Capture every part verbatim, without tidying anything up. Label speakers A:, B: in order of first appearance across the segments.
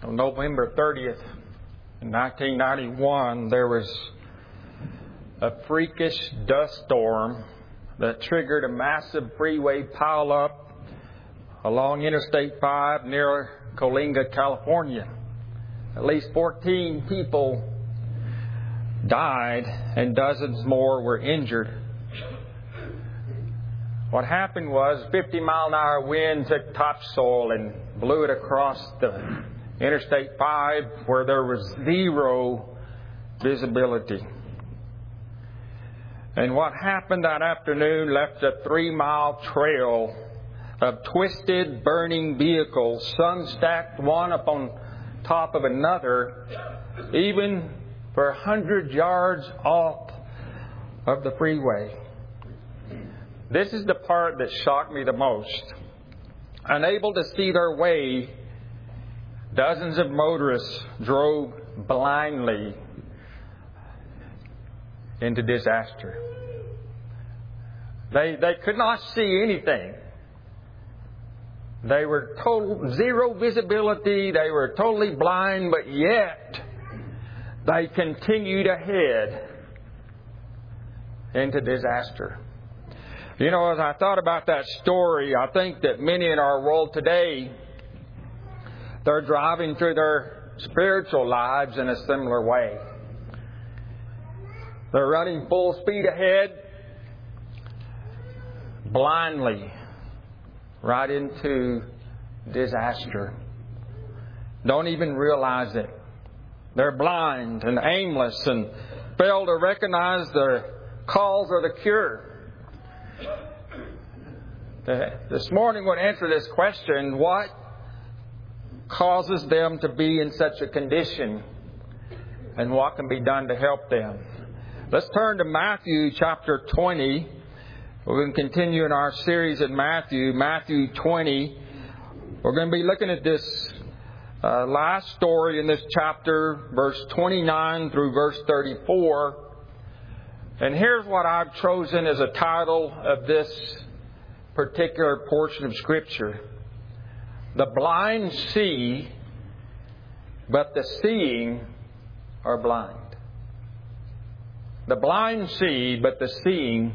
A: On November thirtieth, in nineteen ninety-one, there was a freakish dust storm that triggered a massive freeway pileup along Interstate five near Coalinga, California. At least fourteen people died and dozens more were injured. What happened was fifty mile an hour wind took topsoil and blew it across the Interstate five where there was zero visibility. And what happened that afternoon left a three mile trail of twisted, burning vehicles, some stacked one upon top of another, even for a hundred yards off of the freeway. This is the part that shocked me the most. Unable to see their way, dozens of motorists drove blindly into disaster. They, they could not see anything. They were total zero visibility. They were totally blind, but yet they continued ahead into disaster. You know, as I thought about that story, I think that many in our world today, they're driving through their spiritual lives in a similar way. They're running full speed ahead, blindly, right into disaster. Don't even realize it. They're blind and aimless and fail to recognize their cause or the cure. This morning we'll answer this question: what causes them to be in such a condition, and what can be done to help them? Let's turn to Matthew chapter twenty. We're going to continue in our series in Matthew, Matthew twenty. We're going to be looking at this uh, last story in this chapter, verse twenty-nine through verse thirty-four. And here's what I've chosen as a title of this particular portion of Scripture: the blind see, but the seeing are blind. The blind see, but the seeing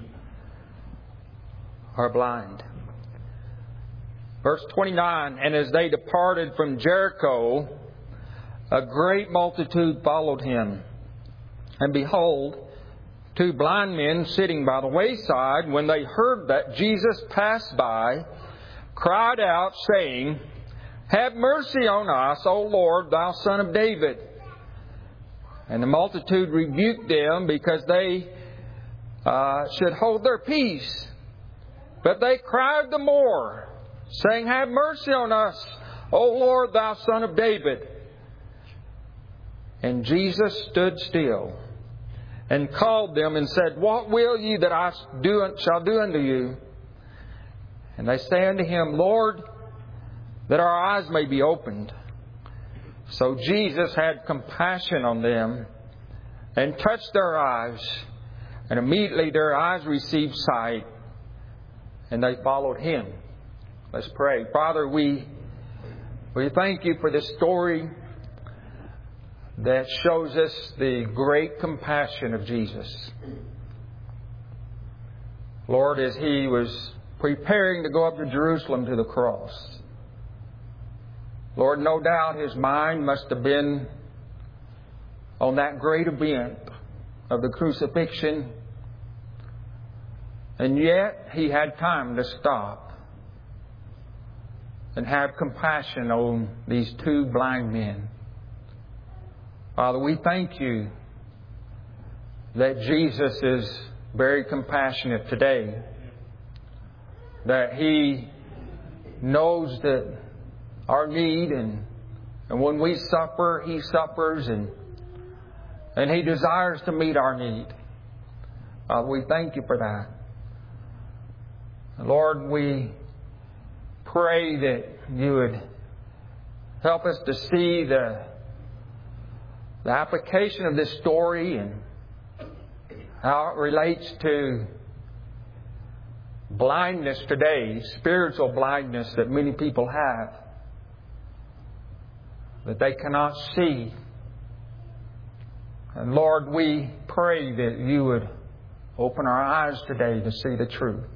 A: are blind. Verse twenty-nine, and as they departed from Jericho, a great multitude followed him. And behold, two blind men sitting by the wayside, when they heard that Jesus passed by, cried out, saying, Have mercy on us, O Lord, thou Son of David. And the multitude rebuked them because they uh, should hold their peace. But they cried the more, saying, Have mercy on us, O Lord, thou Son of David. And Jesus stood still and called them and said, What will ye that I do, shall do unto you? And they say unto him, Lord, that our eyes may be opened. So Jesus had compassion on them and touched their eyes. And immediately their eyes received sight, and they followed him. Let's pray. Father, we, we thank you for this story that shows us the great compassion of Jesus. Lord, as he was preparing to go up to Jerusalem to the cross, Lord, no doubt his mind must have been on that great event of the crucifixion. And yet he had time to stop and have compassion on these two blind men. Father, we thank you that Jesus is very compassionate today, that he knows that our need, and, and when we suffer, he suffers, and, and he desires to meet our need. Father, we thank you for that. Lord, we pray that you would help us to see the The application of this story and how it relates to blindness today, spiritual blindness that many people have. that they cannot see. And Lord, we pray that You would open our eyes today to see the truth.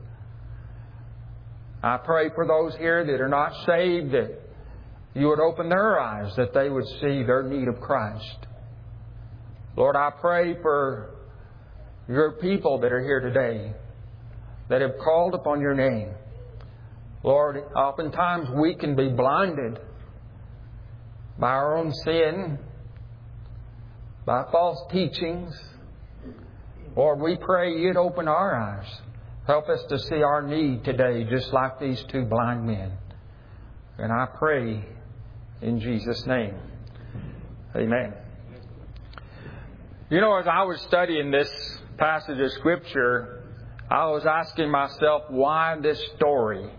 A: I pray for those here that are not saved, that You would open their eyes, that they would see their need of Christ. Lord, I pray for Your people that are here today, that have called upon Your name. Lord, oftentimes we can be blinded by our own sin, by false teachings. Lord, we pray You'd open our eyes. Help us to see our need today, just like these two blind men. And I pray in Jesus' name. Amen. You know, as I was studying this passage of Scripture, I was asking myself, why this story?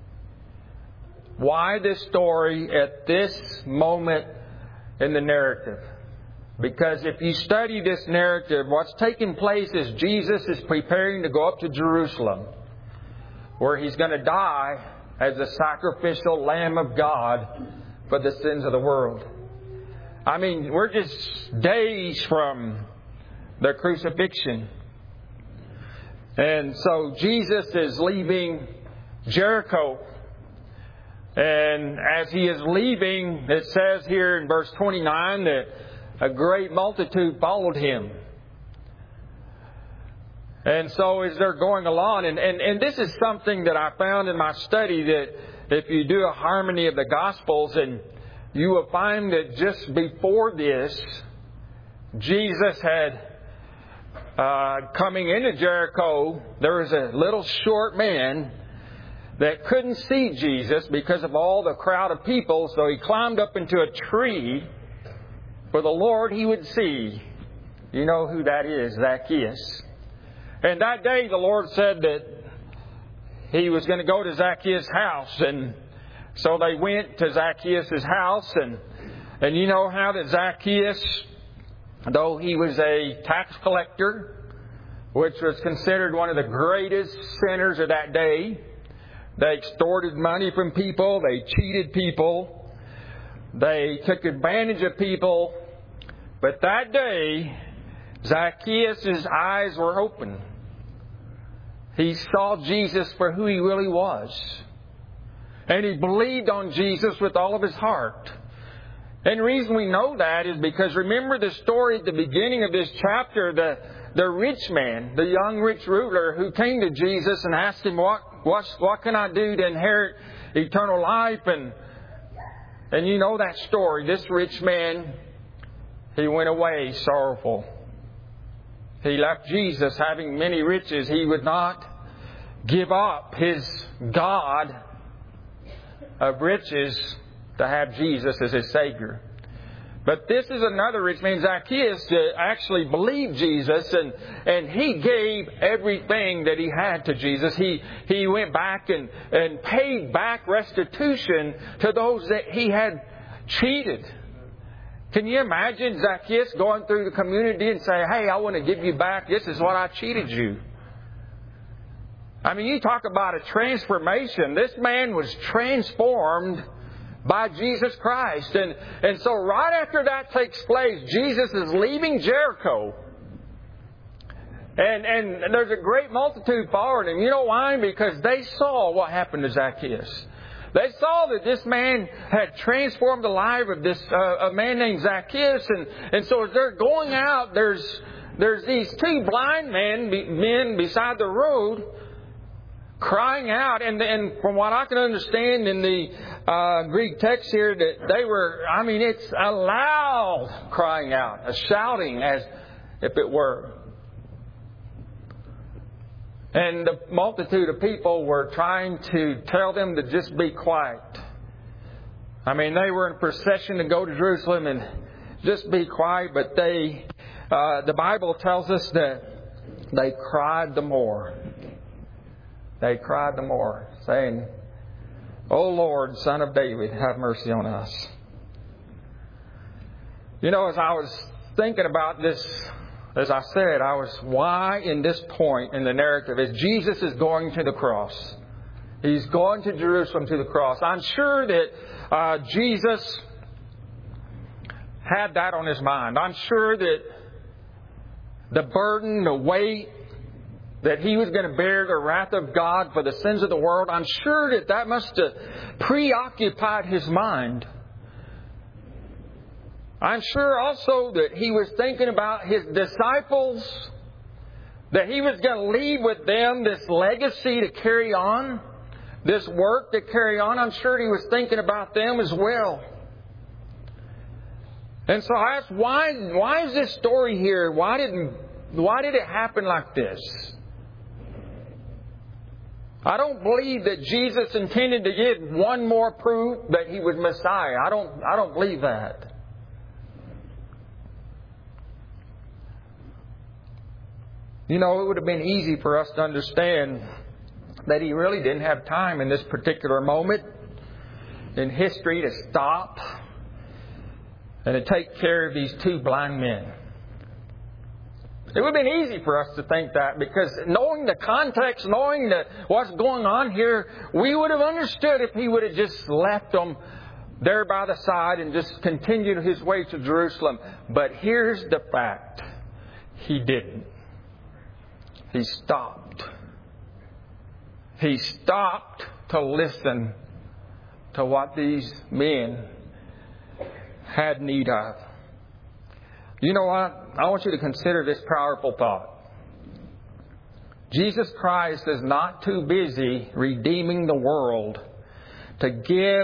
A: Why this story at this moment in the narrative? Because if you study this narrative, what's taking place is Jesus is preparing to go up to Jerusalem, where He's going to die as the sacrificial Lamb of God for the sins of the world. I mean, we're just days from the crucifixion. And so Jesus is leaving Jericho. And as He is leaving, it says here in verse twenty-nine that a great multitude followed Him. And so as they're going along, and, and, and this is something that I found in my study, that if you do a harmony of the Gospels, and you will find that just before this, Jesus had, uh, coming into Jericho, there was a little short man that couldn't see Jesus because of all the crowd of people, so he climbed up into a tree for the Lord He would see. You know who that is, Zacchaeus. And that day the Lord said that He was going to go to Zacchaeus' house. And so they went to Zacchaeus' house. And, and you know how that Zacchaeus, though he was a tax collector, which was considered one of the greatest sinners of that day, they extorted money from people, they cheated people, they took advantage of people. But that day, Zacchaeus' eyes were open. He saw Jesus for who He really was. And he believed on Jesus with all of his heart. And the reason we know that is because remember the story at the beginning of this chapter, the, the rich man, the young rich ruler who came to Jesus and asked Him, what, what, what can I do to inherit eternal life? And, and you know that story. This rich man, he went away sorrowful. He left Jesus having many riches. He would not give up his God of riches to have Jesus as his Savior. But this is another rich man, Zacchaeus, that actually believed Jesus, and, and he gave everything that he had to Jesus. He, he went back and, and paid back restitution to those that he had cheated. Can you imagine Zacchaeus going through the community and say, hey, I want to give you back. This is what I cheated you. I mean, you talk about a transformation. This man was transformed by Jesus Christ. And, and so right after that takes place, Jesus is leaving Jericho. And, and there's a great multitude following Him. You know why? Because they saw what happened to Zacchaeus. They saw that this man had transformed the life of this uh, a man named Zacchaeus, and, and so as they're going out, there's there's these two blind men men beside the road, crying out, and and from what I can understand in the uh, Greek text here, that they were, I mean, it's a loud crying out, a shouting, as if it were. And the multitude of people were trying to tell them to just be quiet. I mean, they were in procession to go to Jerusalem and just be quiet. But they, uh, the Bible tells us that they cried the more. They cried the more, saying, "O Lord, Son of David, have mercy on us." You know, as I was thinking about this, as I said, I was, why in this point in the narrative is Jesus is going to the cross. He's going to Jerusalem to the cross. I'm sure that uh, Jesus had that on his mind. I'm sure that the burden, the weight, that he was going to bear the wrath of God for the sins of the world, I'm sure that that must have preoccupied his mind. I'm sure also that he was thinking about his disciples, that he was going to leave with them this legacy to carry on, this work to carry on. I'm sure he was thinking about them as well. And so I asked, why, why is this story here? Why did, why did it happen like this? I don't believe that Jesus intended to give one more proof that He was Messiah. I don't, I don't believe that. You know, it would have been easy for us to understand that He really didn't have time in this particular moment in history to stop and to take care of these two blind men. It would have been easy for us to think that, because knowing the context, knowing that what's going on here, we would have understood if He would have just left them there by the side and just continued His way to Jerusalem. But here's the fact. He didn't. He stopped. He stopped to listen to what these men had need of. You know what? I want you to consider this powerful thought. Jesus Christ is not too busy redeeming the world to give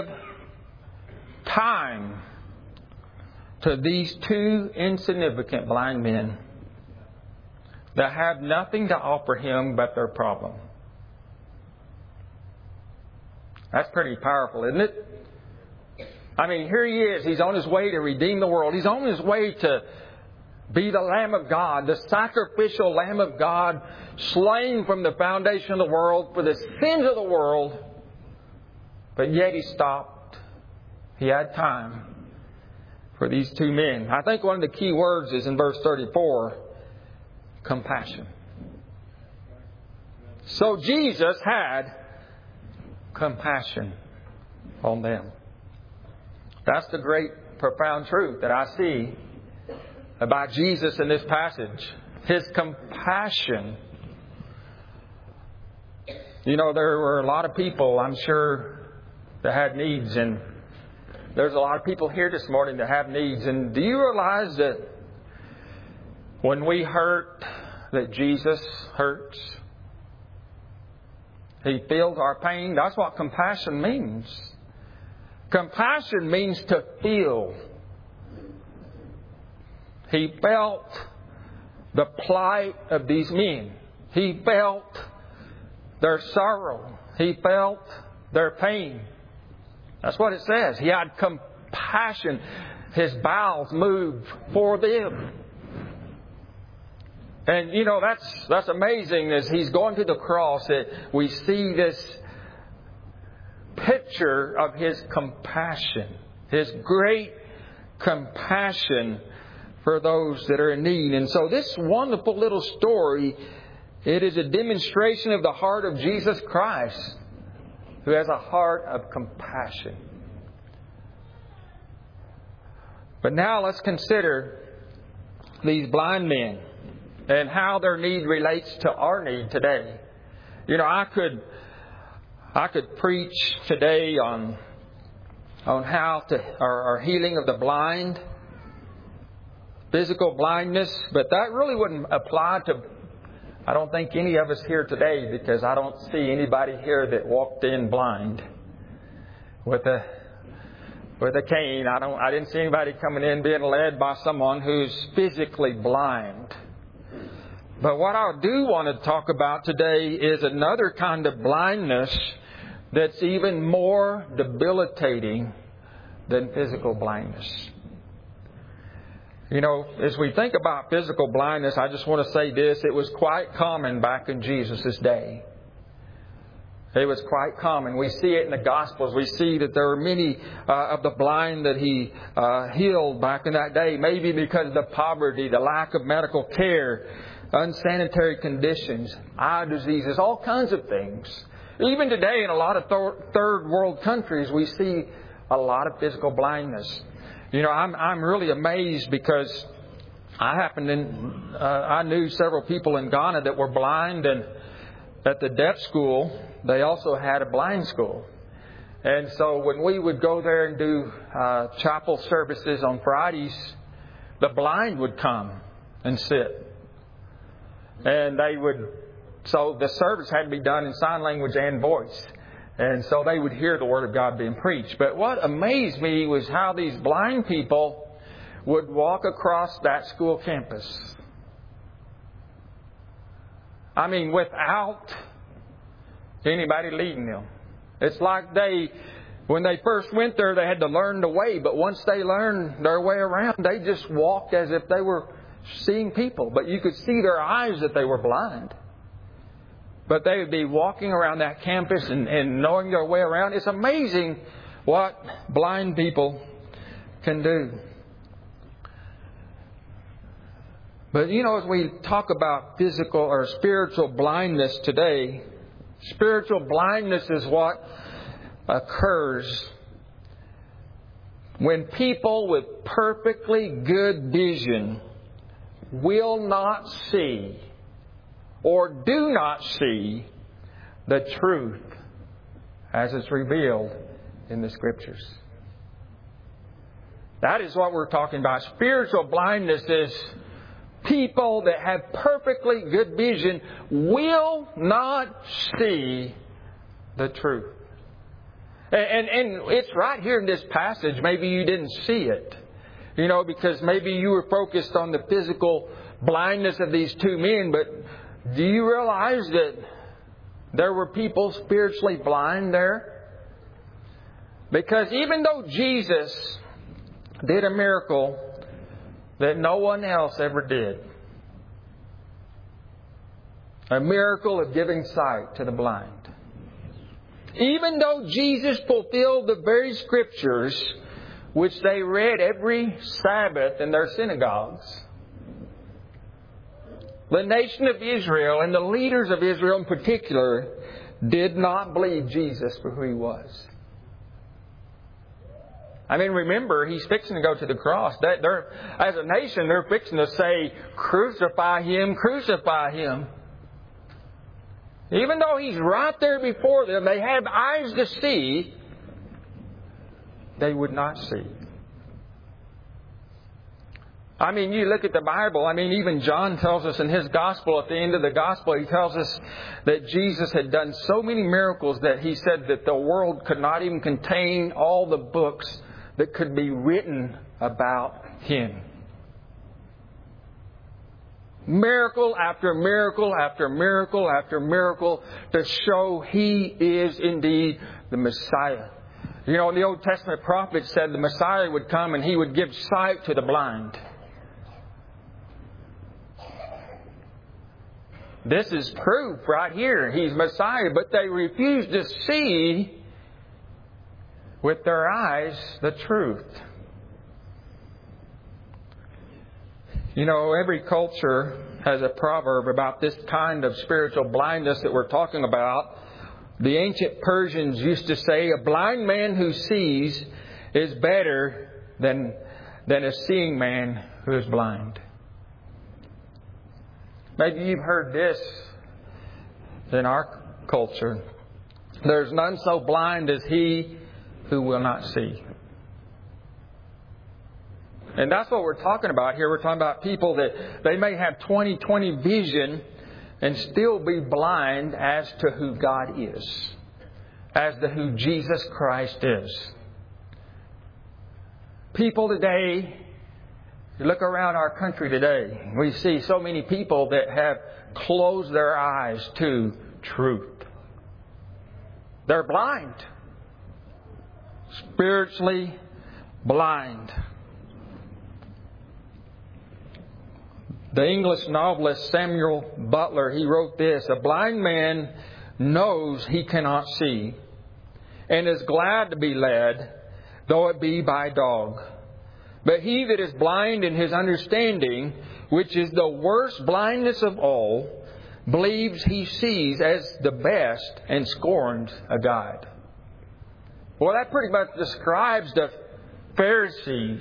A: time to these two insignificant blind men that have nothing to offer Him but their problem. That's pretty powerful, isn't it? I mean, here He is. He's on His way to redeem the world. He's on His way to be the Lamb of God, the sacrificial Lamb of God, slain from the foundation of the world for the sins of the world. But yet He stopped. He had time for these two men. I think one of the key words is in verse thirty-four, compassion. So Jesus had compassion on them. That's the great, profound truth that I see about Jesus in this passage. His compassion. You know, there were a lot of people, I'm sure, that had needs. And there's a lot of people here this morning that have needs. And do you realize that when we hurt, that Jesus hurts? He feels our pain. That's what compassion means. Compassion means to feel. He felt the plight of these men. He felt their sorrow. He felt their pain. That's what it says. He had compassion. His bowels moved for them. And, you know, that's that's amazing. As He's going to the cross, that we see this picture of His compassion. His great compassion for those that are in need. And so this wonderful little story, it is a demonstration of the heart of Jesus Christ, who has a heart of compassion. But now let's consider these blind men and how their need relates to our need today. You know, I could I could preach today on on how to or, or healing of the blind, physical blindness, but that really wouldn't apply to, I don't think, any of us here today, because I don't see anybody here that walked in blind with a with a cane. I don't I didn't see anybody coming in being led by someone who's physically blind. But what I do want to talk about today is another kind of blindness that's even more debilitating than physical blindness. You know, as we think about physical blindness, I just want to say this. It was quite common back in Jesus' day. It was quite common. We see it in the Gospels. We see that there were many uh, of the blind that He uh, healed back in that day. Maybe because of the poverty, the lack of medical care, unsanitary conditions, eye diseases, all kinds of things. Even today in a lot of th- third world countries, we see a lot of physical blindness. You know, I'm I'm really amazed because I happened in, uh, I knew several people in Ghana that were blind, and at the deaf school, they also had a blind school. And so when we would go there and do uh, chapel services on Fridays, the blind would come and sit. And they would, so the service had to be done in sign language and voice. And so they would hear the Word of God being preached. But what amazed me was how these blind people would walk across that school campus. I mean, without anybody leading them. It's like they, when they first went there, they had to learn the way. But once they learned their way around, they just walked as if they were seeing people. But you could see their eyes that they were blind. But they would be walking around that campus and, and knowing their way around. It's amazing what blind people can do. But, you know, as we talk about physical or spiritual blindness today, spiritual blindness is what occurs when people with perfectly good vision will not see or do not see the truth as it's revealed in the Scriptures. That is what we're talking about. Spiritual blindness is people that have perfectly good vision will not see the truth. And, and, and it's right here in this passage. Maybe you didn't see it. You know, because maybe you were focused on the physical blindness of these two men. But do you realize that there were people spiritually blind there? Because even though Jesus did a miracle that no one else ever did, a miracle of giving sight to the blind. Even though Jesus fulfilled the very Scriptures which they read every Sabbath in their synagogues, the nation of Israel and the leaders of Israel in particular did not believe Jesus for who He was. I mean, remember, He's fixing to go to the cross. They're, as a nation, they're fixing to say, crucify Him, crucify Him. Even though He's right there before them, they have eyes to see, they would not see. I mean, you look at the Bible, I mean, even John tells us in his Gospel, at the end of the Gospel, he tells us that Jesus had done so many miracles that he said that the world could not even contain all the books that could be written about Him. Miracle after miracle after miracle after miracle to show He is indeed the Messiah. You know, the Old Testament prophets said the Messiah would come and He would give sight to the blind. This is proof right here. He's Messiah, but they refuse to see with their eyes the truth. You know, every culture has a proverb about this kind of spiritual blindness that we're talking about. The ancient Persians used to say, a blind man who sees is better than, than a seeing man who is blind. Maybe you've heard this in our culture. There's none so blind as he who will not see. And that's what we're talking about here. We're talking about people that they may have twenty twenty vision and still be blind as to who God is, as to who Jesus Christ is. People today, you look around our country today, we see so many people that have closed their eyes to truth. They're blind. Spiritually blind. The English novelist Samuel Butler, he wrote this, a blind man knows he cannot see and is glad to be led, though it be by a dog. But he that is blind in his understanding, which is the worst blindness of all, believes he sees as the best and scorns a guide. Well, that pretty much describes the Pharisees,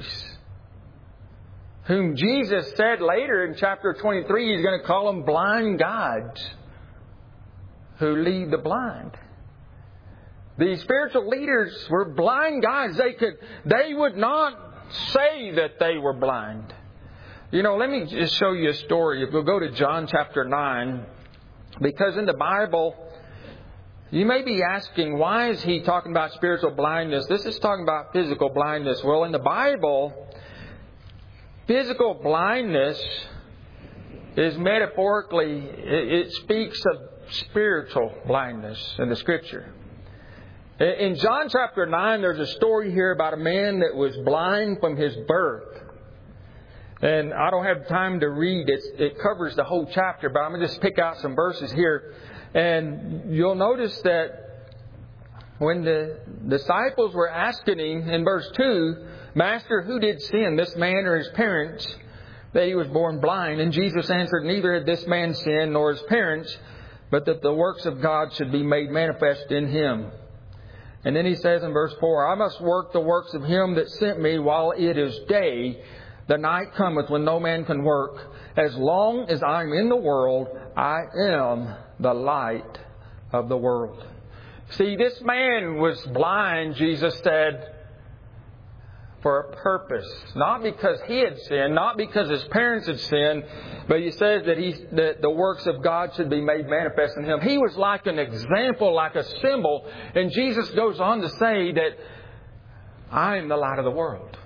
A: whom Jesus said later in chapter twenty-three, He's going to call them blind guides who lead the blind. These spiritual leaders were blind guides. They could, they would not say that they were blind. You know, let me just show you a story. If we'll go to John chapter nine, because in the Bible, you may be asking, why is he talking about spiritual blindness? This is talking about physical blindness. Well, in the Bible, physical blindness is metaphorically, it speaks of spiritual blindness in the Scripture. In John chapter nine, there's a story here about a man that was blind from his birth. And I don't have time to read it. It covers the whole chapter, but I'm going to just pick out some verses here. And you'll notice that when the disciples were asking Him in verse two, Master, who did sin, this man or his parents, that he was born blind? And Jesus answered, neither had this man sinned nor his parents, but that the works of God should be made manifest in him. And then He says in verse four, I must work the works of Him that sent me while it is day. The night cometh when no man can work. As long as I am in the world, I am the light of the world. See, this man was blind, Jesus said, for a purpose. Not because he had sinned, not because his parents had sinned, but He says that, he, that the works of God should be made manifest in him. He was like an example, like a symbol. And Jesus goes on to say that I am the light of the world.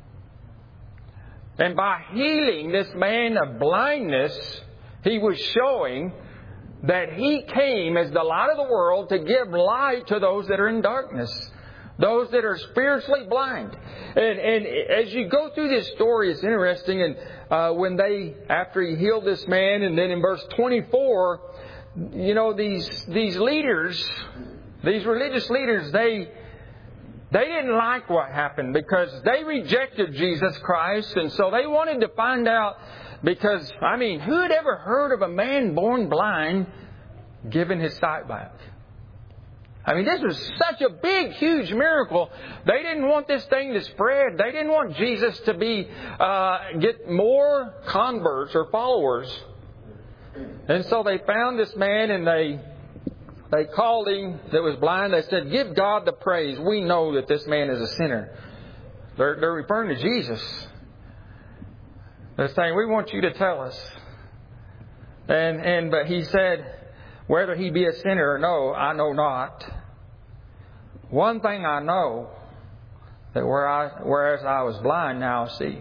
A: And by healing this man of blindness, He was showing that He came as the light of the world to give light to those that are in darkness, those that are spiritually blind. And, and as you go through this story, it's interesting. And uh, when they, after He healed this man, and then in verse twenty-four, you know, these these leaders, these religious leaders, they. They didn't like what happened because they rejected Jesus Christ. And so they wanted to find out, because, I mean, who had ever heard of a man born blind given his sight back? I mean, this was such a big, huge miracle. They didn't want this thing to spread. They didn't want Jesus to be, uh, get more converts or followers. And so they found this man and they... They called him that was blind. They said, give God the praise. We know that this man is a sinner. They're, they're referring to Jesus. They're saying, we want you to tell us. And, and but He said, whether he be a sinner or no, I know not. One thing I know, that where I, whereas I was blind, now I see.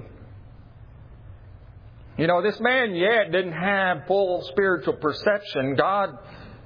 A: You know, this man yet didn't have full spiritual perception. God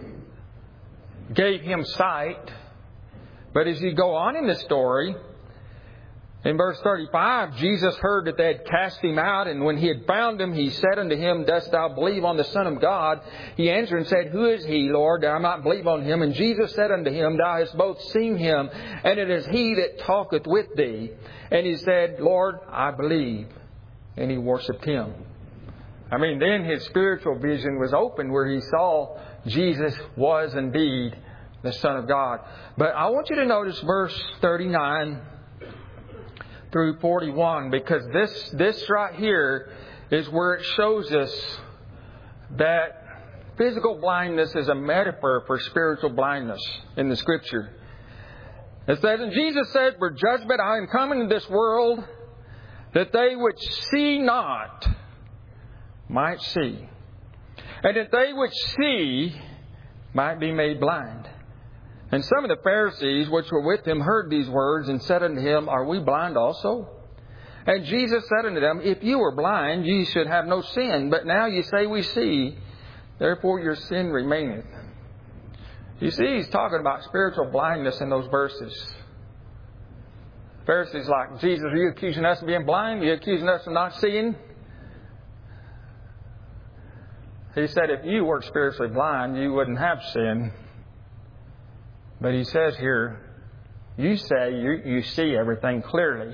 A: gave him sight. But as you go on in the story, in verse thirty-five, Jesus heard that they had cast him out, and when he had found him, he said unto him, dost thou believe on the Son of God? He answered and said, who is he, Lord, that I might believe on him? And Jesus said unto him, thou hast both seen him, and it is he that talketh with thee. And he said, Lord, I believe. And he worshipped him. I mean, then his spiritual vision was opened, where he saw Jesus was indeed the Son of God. But I want you to notice verse thirty-nine through forty-one, because this this right here is where it shows us that physical blindness is a metaphor for spiritual blindness in the Scripture. It says, and Jesus said, for judgment I am come into this world, that they which see not might see, and that they which see might be made blind. And some of the Pharisees which were with him heard these words, and said unto him, are we blind also? And Jesus said unto them, if you were blind, ye should have no sin. But now ye say, we see, therefore your sin remaineth. You see, He's talking about spiritual blindness in those verses. Pharisees like, Jesus, are you accusing us of being blind? Are you accusing us of not seeing? He said, if you were spiritually blind, you wouldn't have sin. But He says here, you say you, you see everything clearly.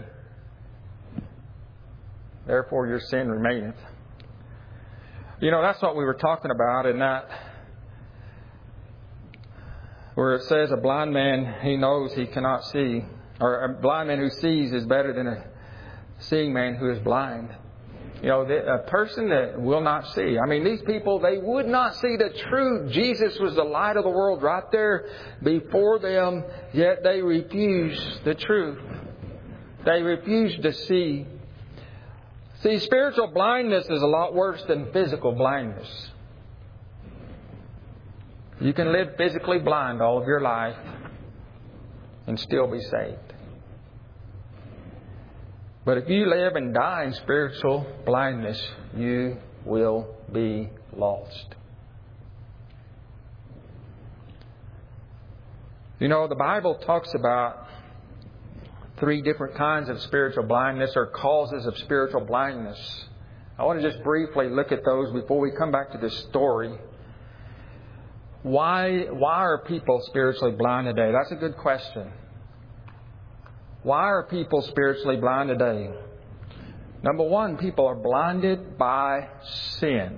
A: Therefore your sin remaineth. You know, that's what we were talking about in that, where it says a blind man, he knows he cannot see. Or a blind man who sees is better than a seeing man who is blind. You know, the, a person that will not see. I mean, these people, they would not see the truth. Jesus was the light of the world right there before them, yet they refused the truth. They refused to see. See, spiritual blindness is a lot worse than physical blindness. You can live physically blind all of your life and still be saved. But if you live and die in spiritual blindness, you will be lost. You know, the Bible talks about three different kinds of spiritual blindness or causes of spiritual blindness. I want to just briefly look at those before we come back to this story. Why, why are people spiritually blind today? That's a good question. Why are people spiritually blind today? Number one, people are blinded by sin.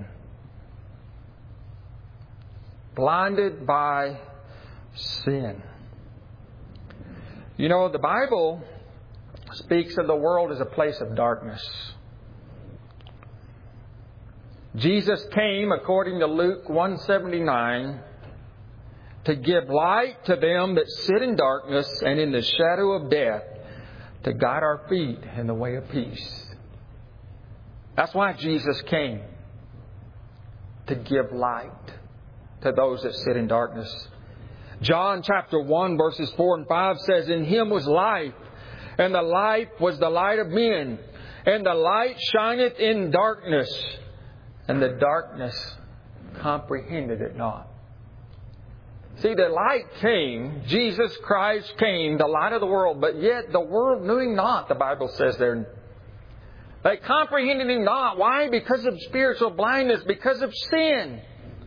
A: Blinded by sin. You know, the Bible speaks of the world as a place of darkness. Jesus came, according to Luke one seventy-nine, to give light to them that sit in darkness and in the shadow of death, to guide our feet in the way of peace. That's why Jesus came. To give light to those that sit in darkness. John chapter one verses four and five says, "In Him was life, and the life was the light of men. And the light shineth in darkness, and the darkness comprehended it not." See, the light came, Jesus Christ came, the light of the world, but yet the world knew Him not, the Bible says there. They comprehended Him not. Why? Because of spiritual blindness, because of sin.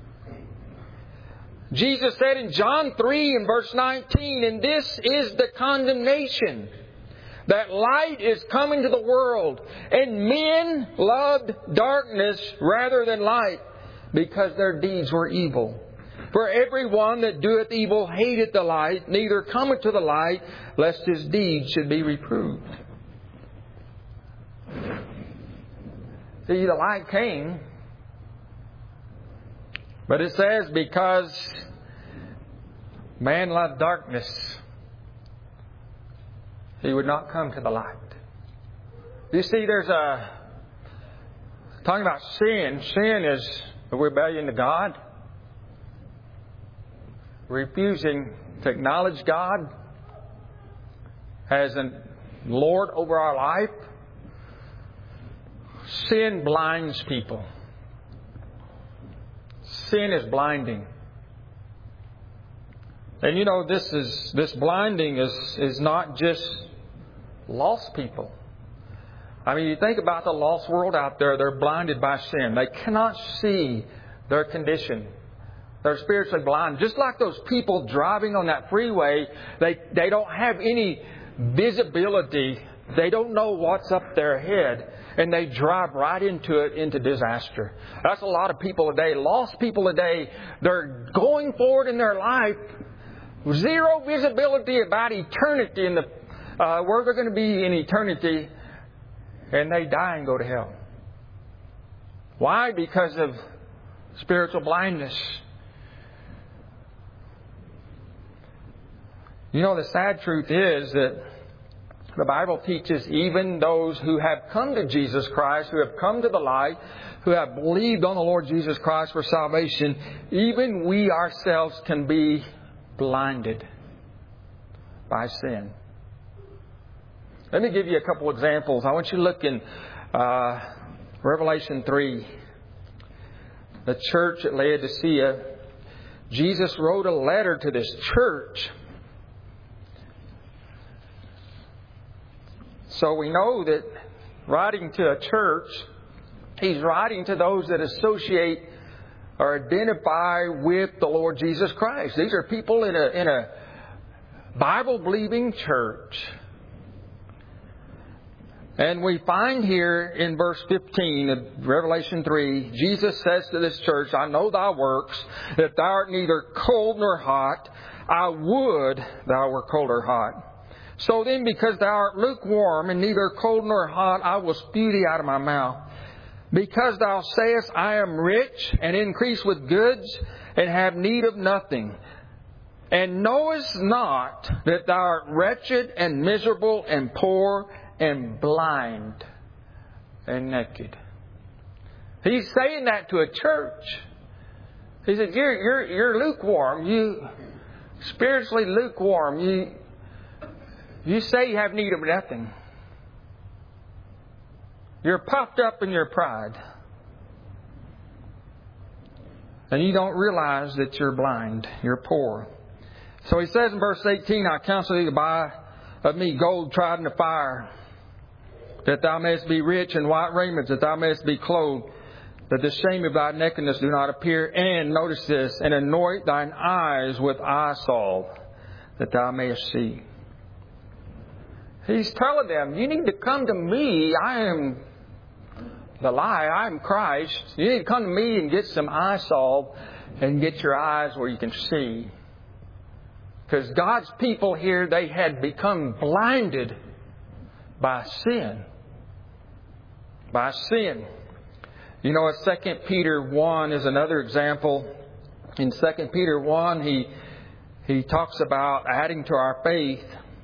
A: Jesus said in John three and verse nineteen, "And this is the condemnation, that light is come into the world, and men loved darkness rather than light, because their deeds were evil. For every one that doeth evil hateth the light, neither cometh to the light, lest his deeds should be reproved." See, the light came, but it says because man loved darkness, he would not come to the light. You see, there's a... Talking about sin, sin is a rebellion to God. Refusing to acknowledge God as a Lord over our life. Sin blinds people. Sin is blinding. And you know, this is this blinding is, is not just lost people. I mean, you think about the lost world out there, they're blinded by sin. They cannot see their condition. They're spiritually blind. Just like those people driving on that freeway, they, they don't have any visibility. They don't know what's up their head. And they drive right into it, into disaster. That's a lot of people today. Lost people today, they're going forward in their life. Zero visibility about eternity and the, uh, where they're going to be in eternity. And they die and go to hell. Why? Because of spiritual blindness. You know, the sad truth is that the Bible teaches even those who have come to Jesus Christ, who have come to the light, who have believed on the Lord Jesus Christ for salvation, even we ourselves can be blinded by sin. Let me give you a couple examples. I want you to look in uh, Revelation three. The church at Laodicea. Jesus wrote a letter to this church. So we know that writing to a church, He's writing to those that associate or identify with the Lord Jesus Christ. These are people in a, in a Bible-believing church. And we find here in verse fifteen of Revelation three, Jesus says to this church, "I know thy works, that thou art neither cold nor hot. I would thou were cold or hot. So then, because thou art lukewarm, and neither cold nor hot, I will spew thee out of my mouth. Because thou sayest, I am rich, and increase with goods, and have need of nothing, and knowest not that thou art wretched, and miserable, and poor, and blind, and naked. He's saying that to a church. He said, you're, you're, you're lukewarm. You spiritually lukewarm. You, you say you have need of nothing. You're puffed up in your pride. And you don't realize that you're blind. You're poor. So he says in verse eighteen, I counsel thee to buy of me gold tried in the fire, that thou mayest be rich, and white raiment, that thou mayest be clothed, that the shame of thy nakedness do not appear. And, notice this, and anoint thine eyes with eye salve, that thou mayest see. He's telling them, you need to come to me. I am the lie. I am Christ. You need to come to me and get some eye salve and get your eyes where you can see. Because God's people here, they had become blinded by sin. By sin. You know, Second Peter one is another example. In Second Peter one, he, he talks about adding to our faith.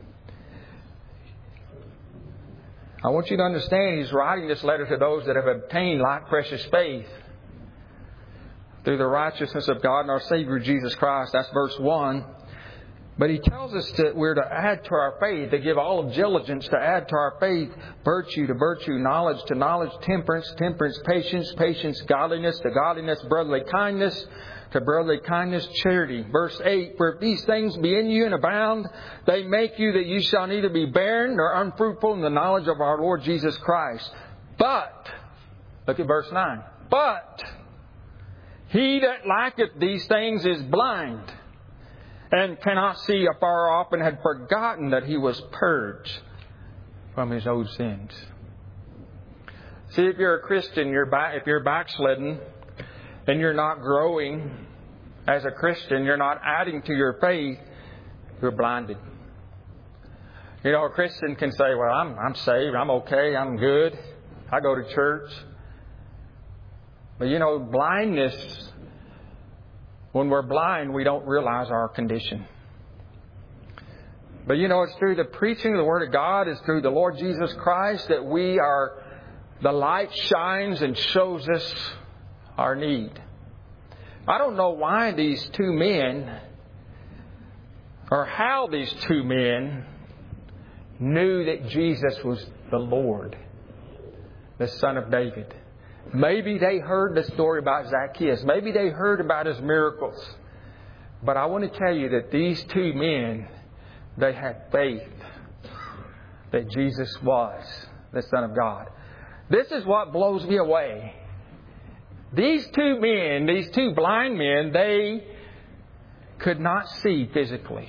A: I want you to understand he's writing this letter to those that have obtained like precious faith through the righteousness of God and our Savior Jesus Christ. That's verse one. But he tells us that we're to add to our faith, to give all diligence, to add to our faith virtue to virtue, knowledge to knowledge, temperance, temperance, patience, patience, godliness, to godliness, brotherly kindness, to brotherly kindness, charity. Verse eight, for if these things be in you and abound, they make you that you shall neither be barren nor unfruitful in the knowledge of our Lord Jesus Christ. But, look at verse nine, but he that lacketh these things is blind, and cannot see afar off, and had forgotten that he was purged from his old sins. See, if you're a Christian, you're back, if you're backslidden, and you're not growing as a Christian, you're not adding to your faith, you're blinded. You know, a Christian can say, well, I'm, I'm saved, I'm okay, I'm good, I go to church. But you know, blindness, when we're blind, we don't realize our condition. But you know, it's through the preaching of the Word of God, it's through the Lord Jesus Christ that we are, the light shines and shows us our need. I don't know why these two men, or how these two men knew that Jesus was the Lord, the Son of David. Maybe they heard the story about Zacchaeus. Maybe they heard about his miracles. But I want to tell you that these two men, they had faith that Jesus was the Son of God. This is what blows me away. These two men, these two blind men, they could not see physically.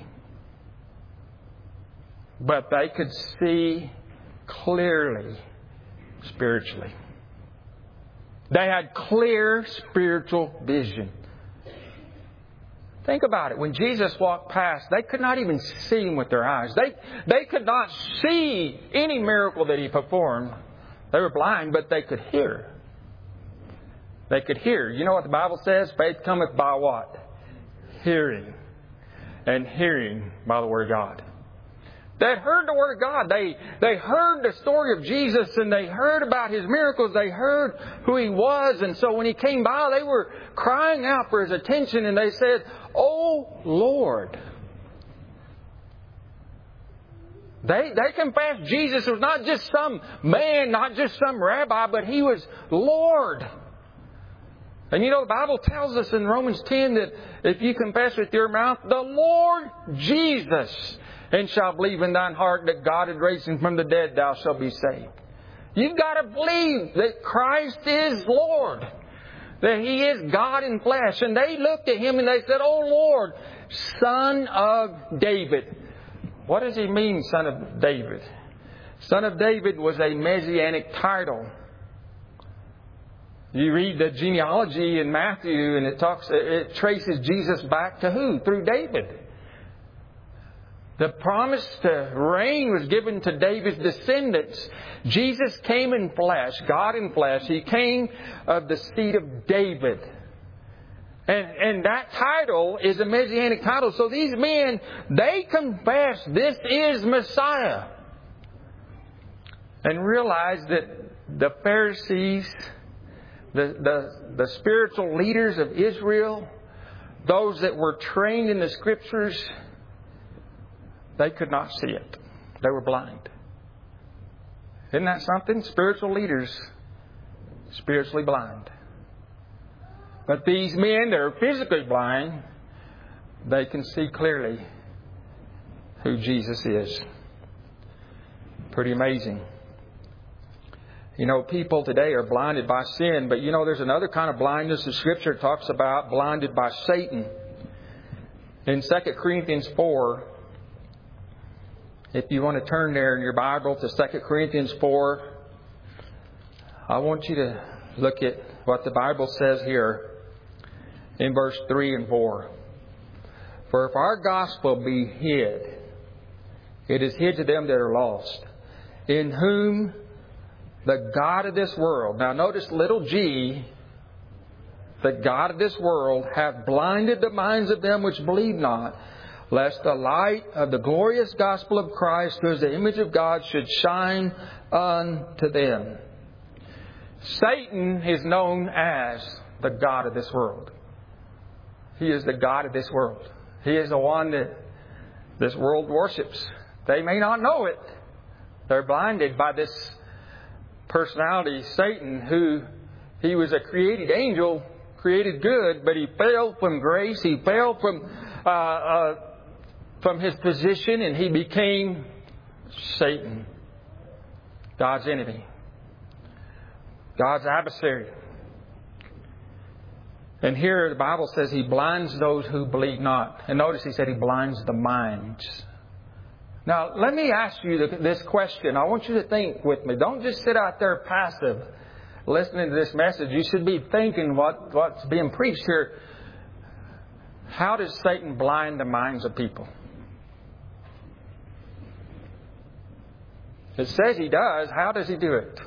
A: But they could see clearly spiritually. They had clear spiritual vision. Think about it. When Jesus walked past, they could not even see Him with their eyes. They, they could not see any miracle that He performed. They were blind, but they could hear. They could hear. You know what the Bible says? Faith cometh by what? Hearing. And hearing by the Word of God. They had heard the Word of God. They, they heard the story of Jesus, and they heard about His miracles. They heard who He was. And so when He came by, they were crying out for His attention, and they said, "Oh, Lord." They, they confessed Jesus was not just some man, not just some rabbi, but He was Lord. And you know, the Bible tells us in Romans ten that if you confess with your mouth the Lord Jesus, and shall believe in thine heart that God had raised Him from the dead, thou shalt be saved. You've got to believe that Christ is Lord. That He is God in flesh. And they looked at Him and they said, "Oh Lord, Son of David." What does He mean, Son of David? Son of David was a messianic title. You read the genealogy in Matthew and it talks, it traces Jesus back to who? Through David. The promise to reign was given to David's descendants. Jesus came in flesh, God in flesh. He came of the seed of David. And, and that title is a Messianic title. So these men, they confess this is Messiah. And realize that the Pharisees, the, the, the spiritual leaders of Israel, those that were trained in the Scriptures, they could not see it. They were blind. Isn't that something? Spiritual leaders, spiritually blind. But these men that are physically blind, they can see clearly who Jesus is. Pretty amazing. You know, people today are blinded by sin, but you know there's another kind of blindness the Scripture talks about, blinded by Satan. In Second Corinthians four, if you want to turn there in your Bible to Second Corinthians four, I want you to look at what the Bible says here in verse three and four. For if our gospel be hid, it is hid to them that are lost, in whom the God of this world, now notice little g, the God of this world hath blinded the minds of them which believe not, lest the light of the glorious gospel of Christ, who is the image of God, should shine unto them. Satan is known as the God of this world. He is the God of this world. He is the one that this world worships. They may not know it. They're blinded by this personality, Satan, who he was a created angel, created good, but he fell from grace. He fell from uh, uh, from his position, and he became Satan, God's enemy, God's adversary. And here the Bible says He blinds those who believe not. And notice He said He blinds the minds. Now, let me ask you this question. I want you to think with me. Don't just sit out there passive listening to this message. You should be thinking what, what's being preached here. How does Satan blind the minds of people? It says he does. How does he do it?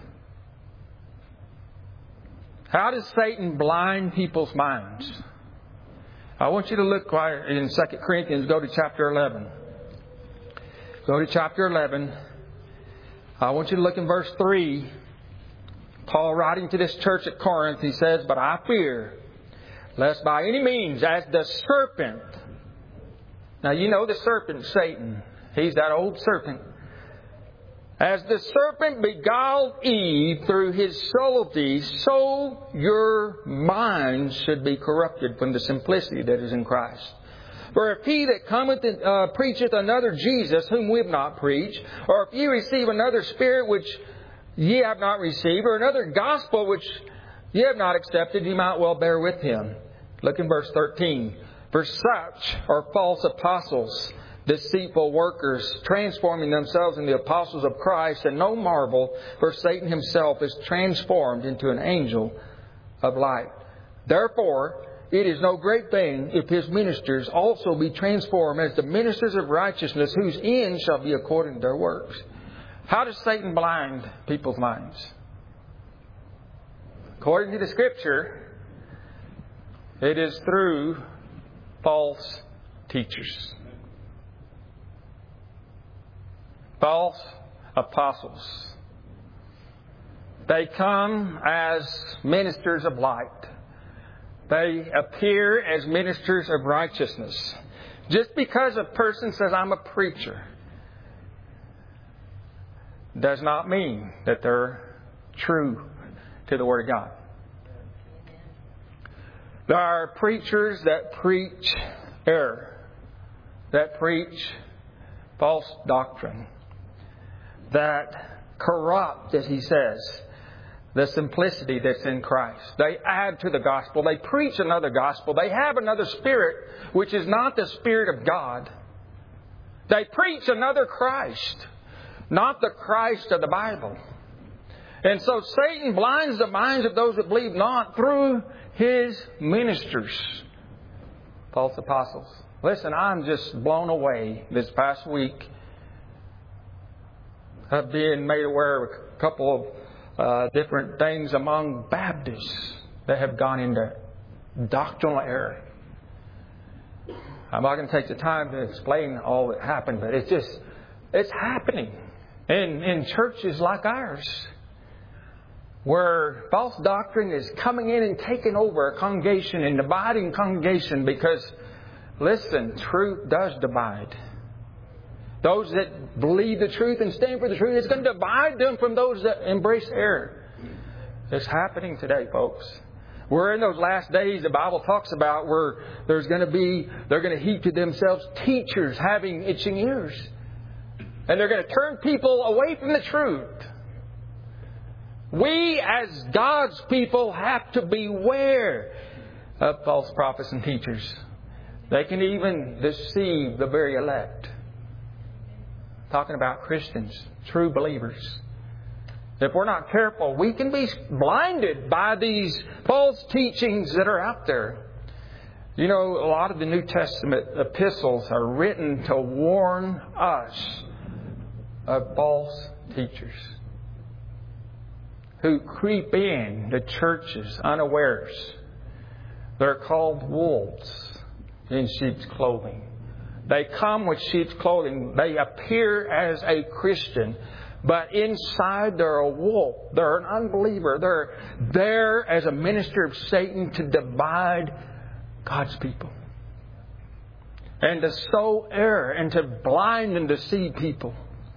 A: How does Satan blind people's minds? I want you to look in Second Corinthians. Go to chapter eleven. Go to chapter eleven. I want you to look in verse three. Paul, writing to this church at Corinth, he says, "But I fear, lest by any means, as the serpent..." Now, you know the serpent, Satan. He's that old serpent. "As the serpent beguiled Eve through his subtlety, so your minds should be corrupted from the simplicity that is in Christ. For if he that cometh and uh, preacheth another Jesus, whom we have not preached, or if ye receive another spirit which ye have not received, or another gospel which ye have not accepted, ye might well bear with him." Look in verse thirteen. "For such are false apostles, deceitful workers, transforming themselves into the apostles of Christ, and no marvel, for Satan himself is transformed into an angel of light. Therefore, it is no great thing if his ministers also be transformed as the ministers of righteousness, whose end shall be according to their works." How does Satan blind people's minds? According to the Scripture, it is through false teachers. False apostles. They come as ministers of light. They appear as ministers of righteousness. Just because a person says, "I'm a preacher," does not mean that they're true to the Word of God. There are preachers that preach error, that preach false doctrine, that corrupt, as he says, the simplicity that's in Christ. They add to the gospel. They preach another gospel. They have another spirit, which is not the Spirit of God. They preach another Christ, not the Christ of the Bible. And so Satan blinds the minds of those that believe not through his ministers, false apostles. Listen, I'm just blown away this past week of being made aware of a couple of uh, different things among Baptists that have gone into doctrinal error. I'm not going to take the time to explain all that happened, but it's just, it's happening in, in churches like ours, where false doctrine is coming in and taking over a congregation and dividing congregation because, listen, truth does divide. Those that believe the truth and stand for the truth, it's going to divide them from those that embrace error. It's happening today, folks. We're in those last days the Bible talks about where there's going to be, they're going to heap to themselves teachers having itching ears. And they're going to turn people away from the truth. We as God's people have to beware of false prophets and teachers. They can even deceive the very elect. Talking about Christians, true believers. If we're not careful, we can be blinded by these false teachings that are out there. You know, a lot of the New Testament epistles are written to warn us of false teachers who creep in the churches unawares. They're called wolves in sheep's clothing. They come with sheep's clothing. They appear as a Christian, but inside they're a wolf. They're an unbeliever. They're there as a minister of Satan to divide God's people and to sow error and to blind and deceive people.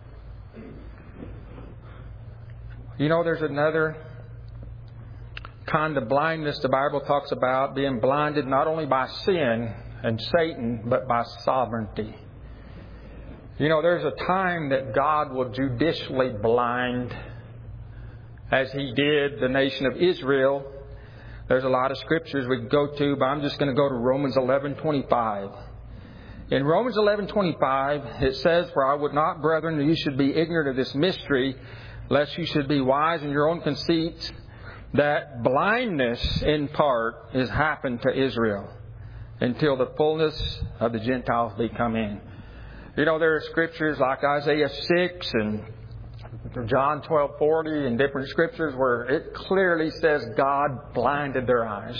A: You know, there's another kind of blindness the Bible talks about, being blinded not only by sin and Satan, but by sovereignty. You know, there's a time that God will judicially blind, as He did the nation of Israel. There's a lot of scriptures we can go to, but I'm just going to go to Romans eleven twenty-five. In Romans eleven twenty-five, it says, "For I would not, brethren, that you should be ignorant of this mystery, lest you should be wise in your own conceits, that blindness in part is happened to Israel, until the fullness of the Gentiles be come in." You know, there are scriptures like Isaiah six and John twelve forty and different scriptures where it clearly says God blinded their eyes.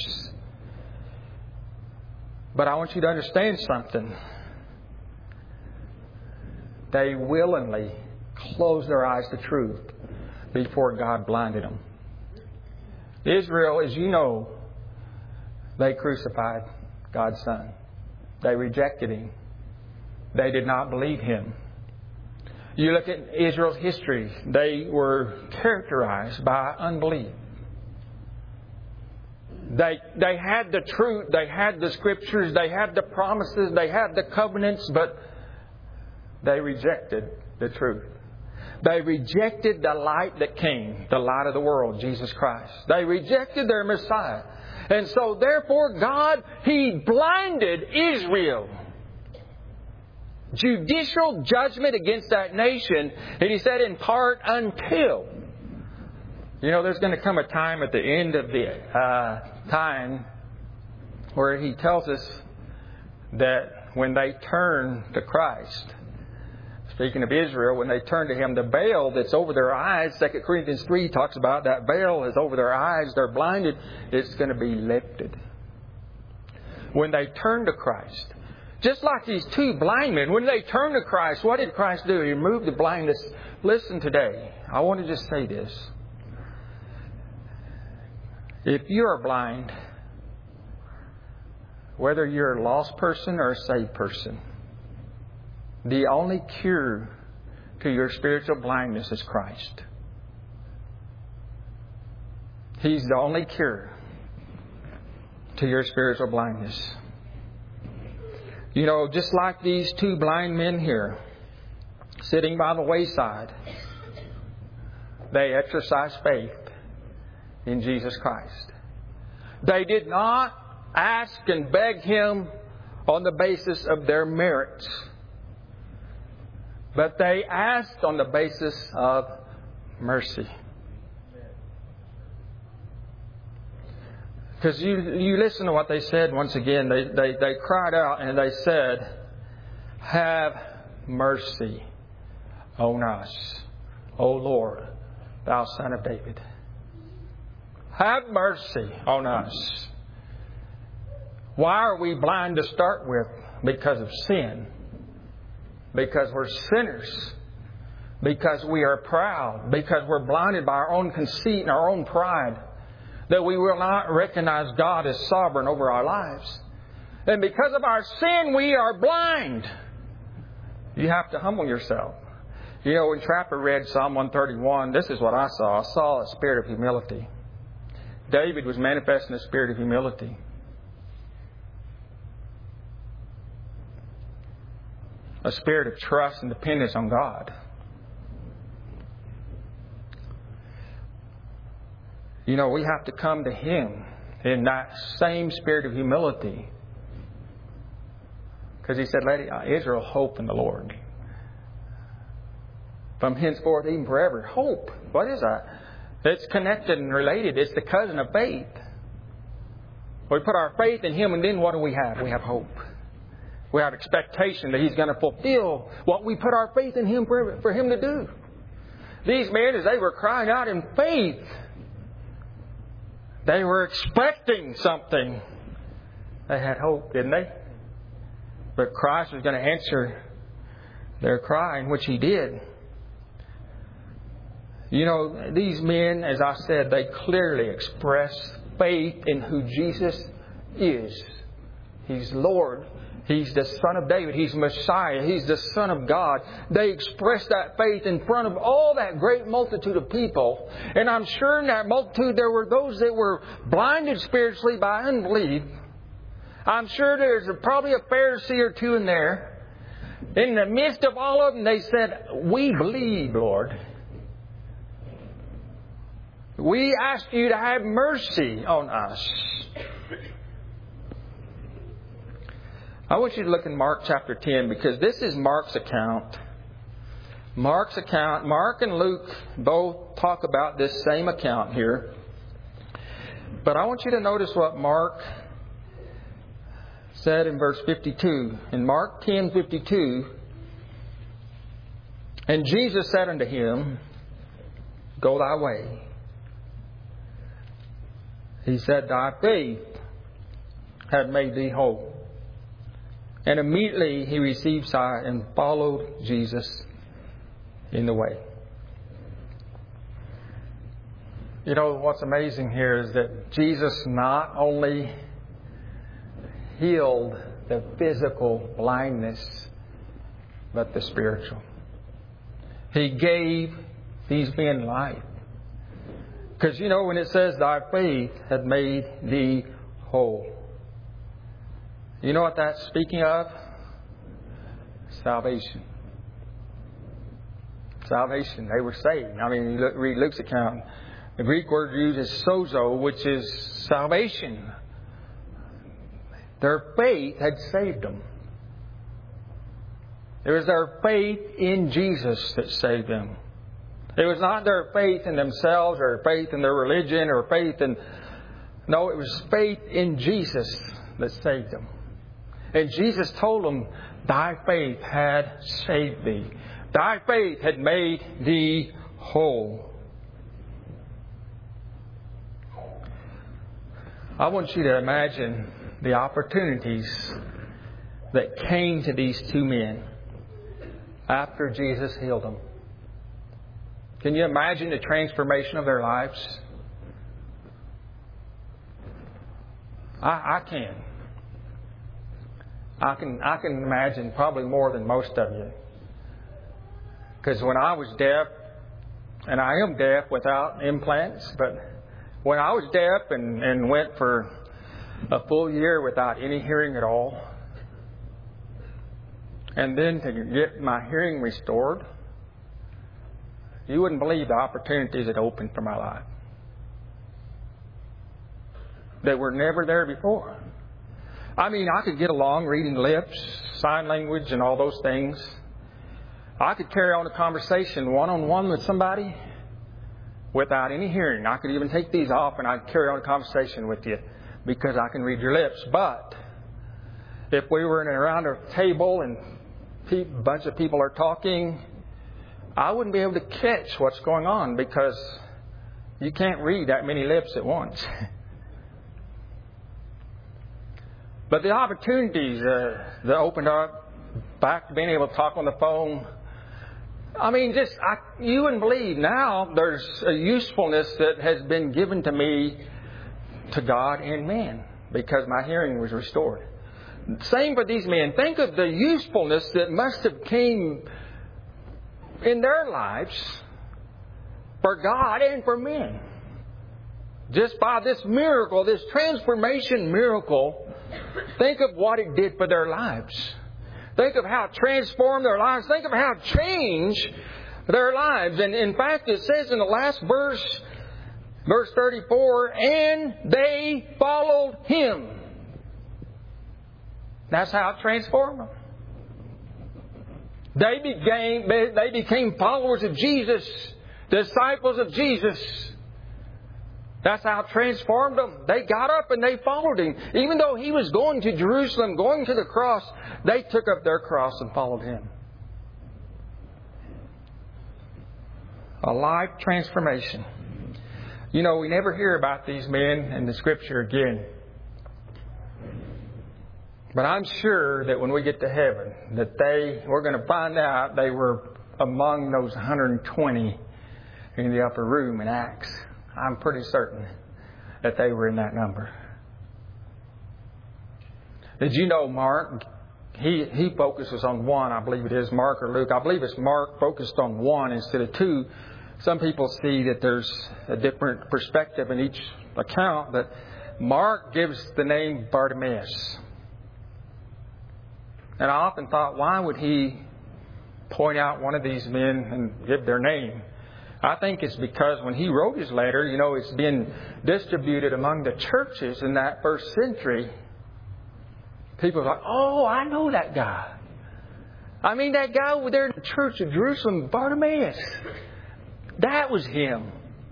A: But I want you to understand something. They willingly closed their eyes to truth before God blinded them. Israel, as you know, they crucified God's Son. They rejected Him. They did not believe Him. You look at Israel's history, they were characterized by unbelief. They, they had the truth, they had the scriptures, they had the promises, they had the covenants, but they rejected the truth. They rejected the light that came, the light of the world, Jesus Christ. They rejected their Messiah. And so therefore God, He blinded Israel. Judicial judgment against that nation. And He said in part until. You know, there's going to come a time at the end of the uh, time where He tells us that when they turn to Christ, speaking of Israel, when they turn to Him, the veil that's over their eyes, Second Corinthians three talks about that veil is over their eyes, they're blinded, it's going to be lifted. When they turn to Christ. Just like these two blind men, when they turned to Christ, what did Christ do? He removed the blindness. Listen today, I want to just say this. If you are blind, whether you're a lost person or a saved person, the only cure to your spiritual blindness is Christ. He's the only cure to your spiritual blindness. You know, just like these two blind men here, sitting by the wayside, they exercised faith in Jesus Christ. They did not ask and beg Him on the basis of their merits, but they asked on the basis of mercy. Because you, you listen to what they said once again. They, they, they cried out and they said, "Have mercy on us, O Lord, thou Son of David." Have mercy on us. Why are we blind to start with? Because of sin. Because we're sinners. Because we are proud. Because we're blinded by our own conceit and our own pride. That we will not recognize God as sovereign over our lives. And because of our sin, we are blind. You have to humble yourself. You know, when Trapper read Psalm one thirty-one, this is what I saw. I saw a spirit of humility. David was manifesting a spirit of humility. A spirit of trust and dependence on God. You know, we have to come to Him in that same spirit of humility. Because He said, "Let Israel hope in the Lord. From henceforth, even forever." Hope. What is that? It's connected and related. It's the cousin of faith. We put our faith in Him, and then what do we have? We have hope. We have expectation that He's going to fulfill what we put our faith in Him for, for Him to do. These men, as they were crying out in faith, they were expecting something. They had hope, didn't they? But Christ was going to answer their cry, in which He did. You know, these men, as I said, they clearly express faith in who Jesus is. He's Lord. He's the Son of David. He's Messiah. He's the Son of God. They expressed that faith in front of all that great multitude of people. And I'm sure in that multitude there were those that were blinded spiritually by unbelief. I'm sure there's probably a Pharisee or two in there. In the midst of all of them, they said, "We believe, Lord. We ask you to have mercy on us." I want you to look in Mark chapter ten, because this is Mark's account. Mark's account. Mark and Luke both talk about this same account here. But I want you to notice what Mark said in verse fifty-two. In Mark ten fifty-two, "And Jesus said unto him, Go thy way. He said, Thy faith hath made thee whole. And immediately he received sight and followed Jesus in the way." You know, what's amazing here is that Jesus not only healed the physical blindness, but the spiritual. He gave these men life. Because, you know, when it says, "Thy faith hath made thee whole," you know what that's speaking of? Salvation. Salvation. They were saved. I mean, you look, read Luke's account. The Greek word used is sozo, which is salvation. Their faith had saved them. It was their faith in Jesus that saved them. It was not their faith in themselves or faith in their religion or faith in... No, it was faith in Jesus that saved them. And Jesus told them, "Thy faith had saved thee. Thy faith had made thee whole." I want you to imagine the opportunities that came to these two men after Jesus healed them. Can you imagine the transformation of their lives? I, I can. I can. I can imagine probably more than most of you. Because when I was deaf, and I am deaf without implants, but when I was deaf and, and went for a full year without any hearing at all, and then to get my hearing restored, you wouldn't believe the opportunities that opened for my life that were never there before. I mean, I could get along reading lips, sign language, and all those things. I could carry on a conversation one-on-one with somebody without any hearing. I could even take these off and I'd carry on a conversation with you because I can read your lips. But if we were in around a table and a bunch of people are talking, I wouldn't be able to catch what's going on because you can't read that many lips at once. But the opportunities uh, that opened up, back to being able to talk on the phone, I mean, just I, you wouldn't believe now there's a usefulness that has been given to me, to God and man, because my hearing was restored. Same for these men. Think of the usefulness that must have came in their lives for God and for men. Just by this miracle, this transformation miracle, think of what it did for their lives. Think of how it transformed their lives. Think of how it changed their lives. And in fact, it says in the last verse, verse thirty-four, and they followed Him. That's how it transformed them. They became, they became followers of Jesus, disciples of Jesus. That's how it transformed them. They got up and they followed Him. Even though He was going to Jerusalem, going to the cross, they took up their cross and followed Him. A life transformation. You know, we never hear about these men in the Scripture again. But I'm sure that when we get to heaven, that they, we're going to find out they were among those one hundred twenty in the upper room in Acts. I'm pretty certain that they were in that number. Did you know Mark, he, he focuses on one, I believe it is Mark or Luke. I believe it's Mark focused on one instead of two. Some people see that there's a different perspective in each account, but Mark gives the name Bartimaeus. And I often thought, why would he point out one of these men and give their name? I think it's because when he wrote his letter, you know, it's been distributed among the churches in that first century. People are like, oh, I know that guy. I mean, that guy over there in the church of Jerusalem, Bartimaeus. That was him.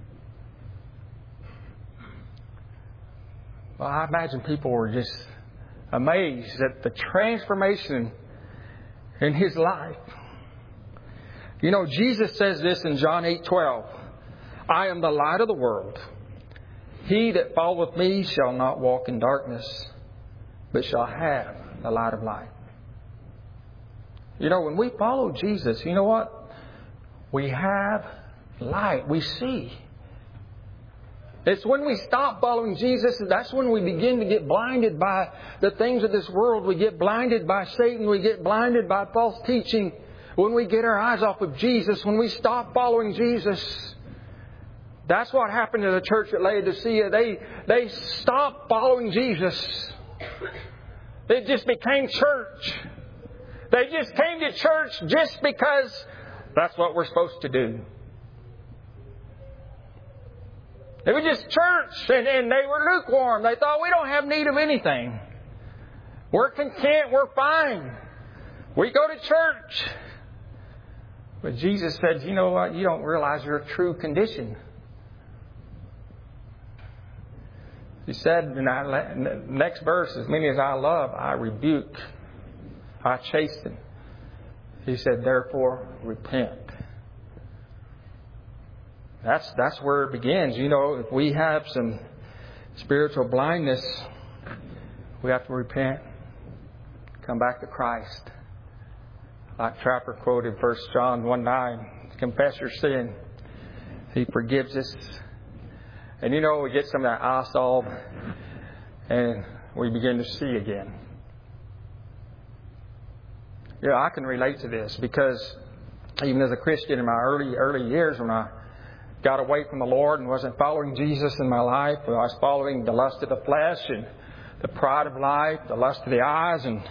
A: Well, I imagine people were just amazed at the transformation in his life. You know, Jesus says this in John eight twelve. I am the light of the world. He that followeth me shall not walk in darkness, but shall have the light of life. You know, when we follow Jesus, you know what? We have light. We see. It's when we stop following Jesus, that's when we begin to get blinded by the things of this world. We get blinded by Satan. We get blinded by false teaching. When we get our eyes off of Jesus, when we stop following Jesus. That's what happened to the church at Laodicea. They, they stopped following Jesus. It just became church. They just came to church just because that's what we're supposed to do. It was just church, and, and they were lukewarm. They thought, we don't have need of anything. We're content. We're fine. We go to church. But Jesus said, you know what? You don't realize your true condition. He said in the next verse, as many as I love, I rebuke, I chasten. He said, therefore, repent. That's that's where it begins. You know, if we have some spiritual blindness, we have to repent, come back to Christ. Like Trapper quoted First John one nine, confess your sin. He forgives us. And you know, we get some of that eye salve and we begin to see again. Yeah, I can relate to this because even as a Christian in my early early years, when I got away from the Lord and wasn't following Jesus in my life, I was following the lust of the flesh and the pride of life, the lust of the eyes, and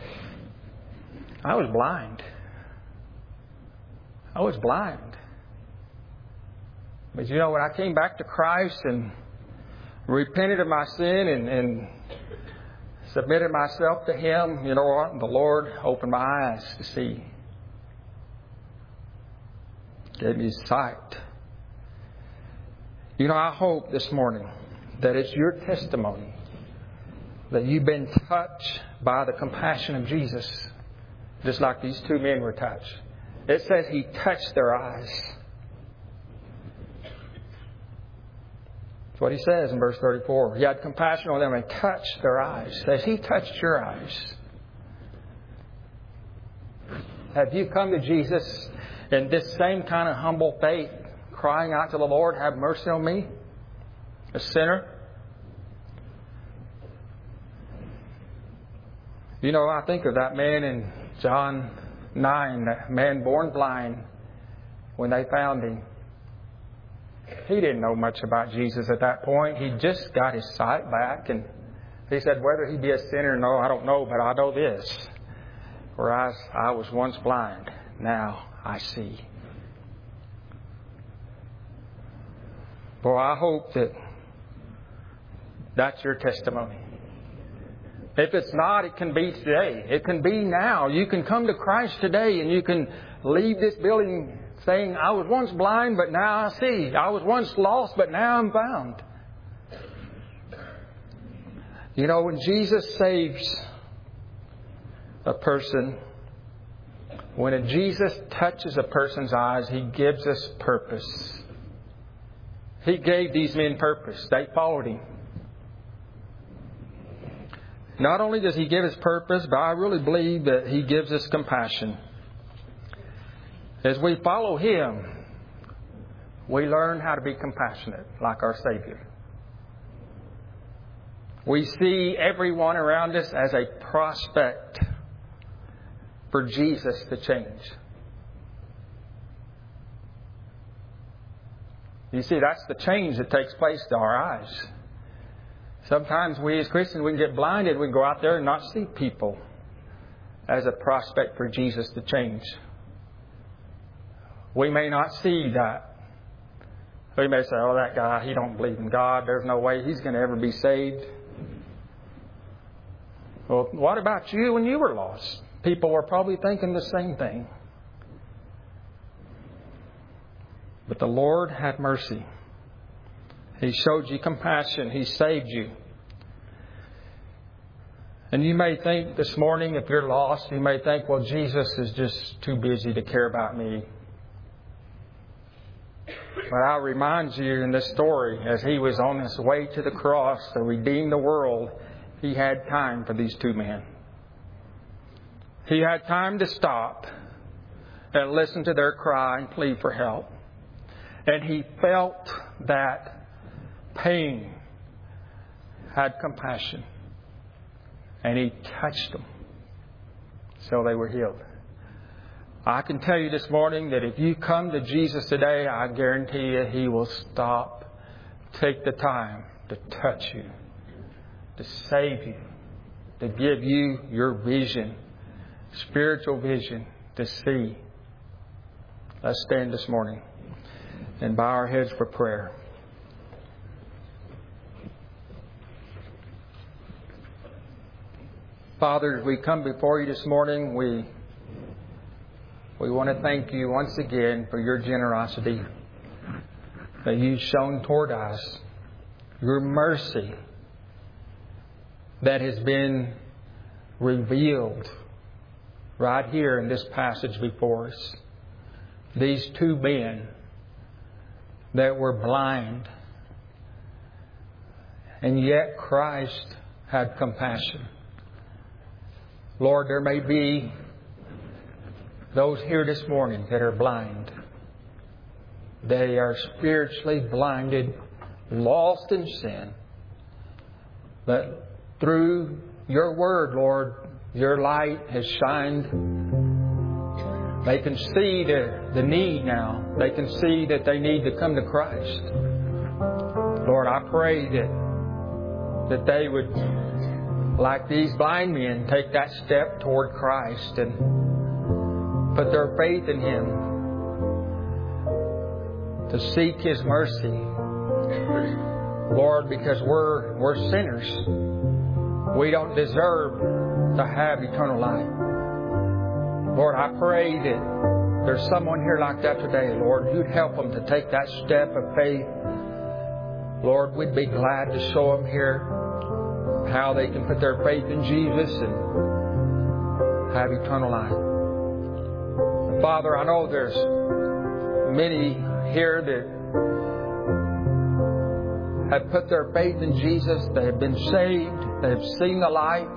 A: I was blind. I was blind. But you know, when I came back to Christ and repented of my sin and, and submitted myself to Him, you know what? The Lord opened my eyes to see. Gave me sight. You know, I hope this morning that it's your testimony that you've been touched by the compassion of Jesus, just like these two men were touched. It says He touched their eyes. That's what He says in verse thirty-four. He had compassion on them and touched their eyes. Has He touched your eyes? Have you come to Jesus in this same kind of humble faith, crying out to the Lord, have mercy on me, a sinner? You know, I think of that man in John nine, that man born blind, when they found him. He didn't know much about Jesus at that point. He just got his sight back, and he said, whether he be a sinner or no, I don't know, but I know this. Whereas I was once blind, now I see. Boy, I hope that that's your testimony. If it's not, it can be today. It can be now. You can come to Christ today and you can leave this building saying, I was once blind, but now I see. I was once lost, but now I'm found. You know, when Jesus saves a person, when a Jesus touches a person's eyes, He gives us purpose. He gave these men purpose. They followed Him. Not only does He give us purpose, but I really believe that He gives us compassion. As we follow Him, we learn how to be compassionate like our Savior. We see everyone around us as a prospect for Jesus to change. You see, that's the change that takes place to our eyes. Sometimes we as Christians, we can get blinded. We can go out there and not see people as a prospect for Jesus to change. We may not see that. We may say, oh, that guy, he don't believe in God. There's no way he's going to ever be saved. Well, what about you when you were lost? People were probably thinking the same thing. But the Lord had mercy. He showed you compassion. He saved you. And you may think this morning, if you're lost, you may think, well, Jesus is just too busy to care about me. But I'll remind you in this story, as He was on His way to the cross to redeem the world, He had time for these two men. He had time to stop and listen to their cry and plea for help. And He felt that pain, had compassion, and He touched them so they were healed. I can tell you this morning that if you come to Jesus today, I guarantee you He will stop, take the time to touch you, to save you, to give you your vision, spiritual vision to see. Let's stand this morning and bow our heads for prayer. Father, as we come before You this morning, we we want to thank You once again for Your generosity that You've shown toward us, Your mercy that has been revealed right here in this passage before us. These two men that were blind, and yet Christ had compassion. Lord, there may be those here this morning that are blind. They are spiritually blinded, lost in sin. But through Your Word, Lord, Your light has shined. They can see the, the need now. They can see that they need to come to Christ. Lord, I pray that, that they would, like these blind men, take that step toward Christ and put their faith in Him, to seek His mercy. Lord, because we're, we're sinners. We don't deserve to have eternal life. Lord, I pray that there's someone here like that today, Lord. You'd help them to take that step of faith. Lord, we'd be glad to show them here how they can put their faith in Jesus and have eternal life. And Father, I know there's many here that have put their faith in Jesus. They have been saved. They have seen the light.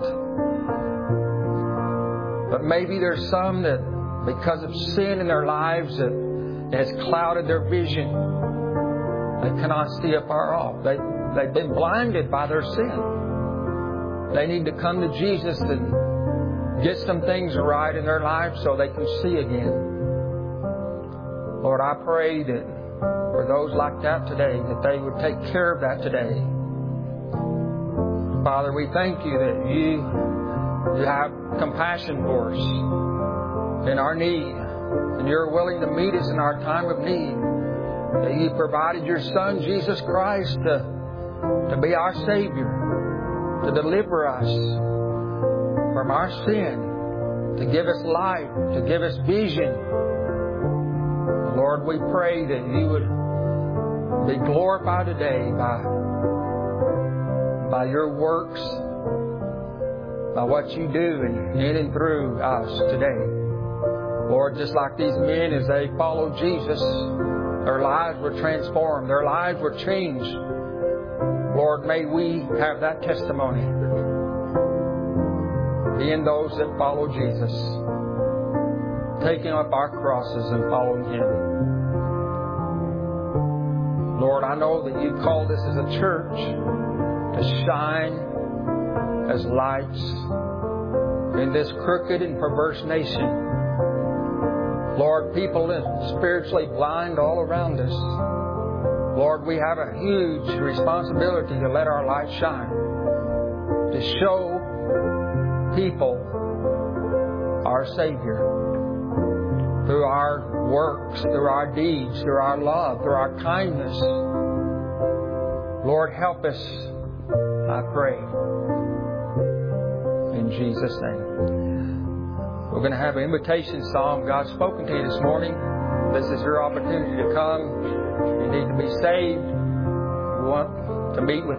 A: But maybe there's some that, because of sin in their lives, that has clouded their vision. They cannot see afar off. They, they've been blinded by their sin. They need to come to Jesus and get some things right in their lives so they can see again. Lord, I pray that for those like that today, that they would take care of that today. Father, we thank you that you, you have compassion for us in our need, and you're willing to meet us in our time of need. That you provided your Son, Jesus Christ, to, to be our Savior, to deliver us from our sin, to give us life, to give us vision. Lord, we pray that you would be glorified today by, by your works, by what you do in, in and through us today. Lord, just like these men as they followed Jesus, their lives were transformed, their lives were changed. Lord, may we have that testimony, being those that follow Jesus, taking up our crosses and following Him. Lord, I know that you called us as a church to shine as lights in this crooked and perverse nation. Lord, people are spiritually blind all around us. Lord, we have a huge responsibility to let our light shine, to show people our Savior through our works, through our deeds, through our love, through our kindness. Lord, help us, I pray, in Jesus' name. We're going to have an invitation song. God's spoken to you this morning. This is your opportunity to come. You need to be saved. You want to meet with